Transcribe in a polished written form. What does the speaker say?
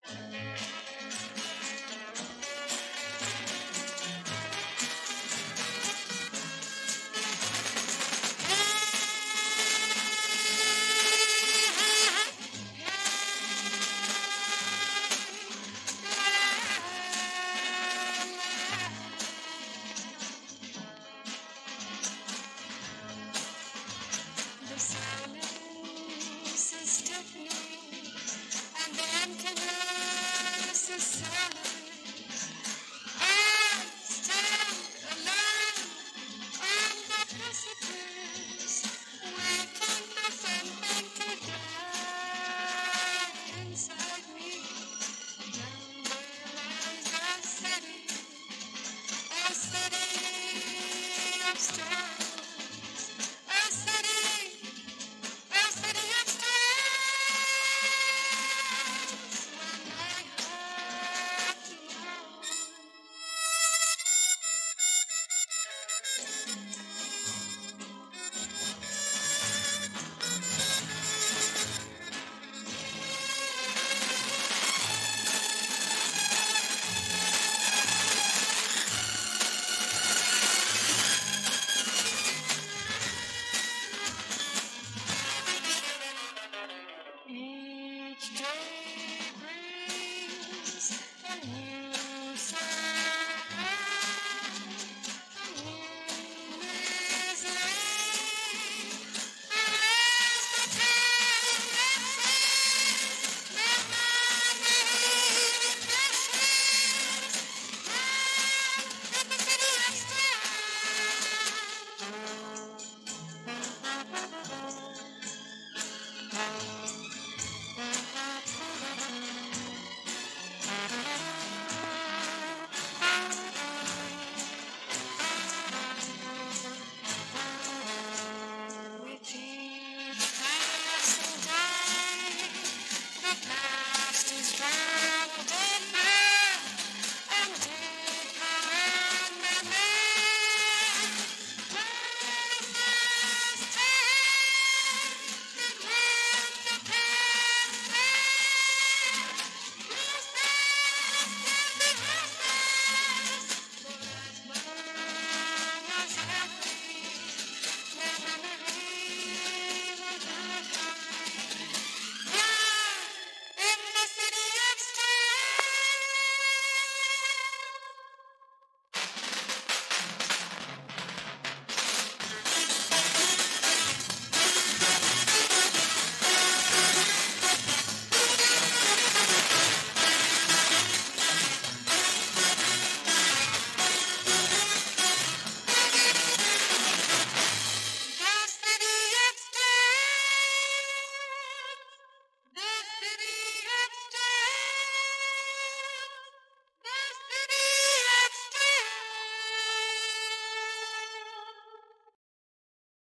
The silence is deafening, and the emptiness is silent. I stand alone on the precipice, waiting for something to die inside me. Down there lies a city of stars, a city of stars. When my heart belongs. Each day brings a new sorrow, a new misery. Where's the time that says that my precious in the city of with each passing day, the past is found deeper and deeper in my mind. For the first time, that when the past fades, these past can be restless for as long as I breathe. My memory will not hide. Here in the city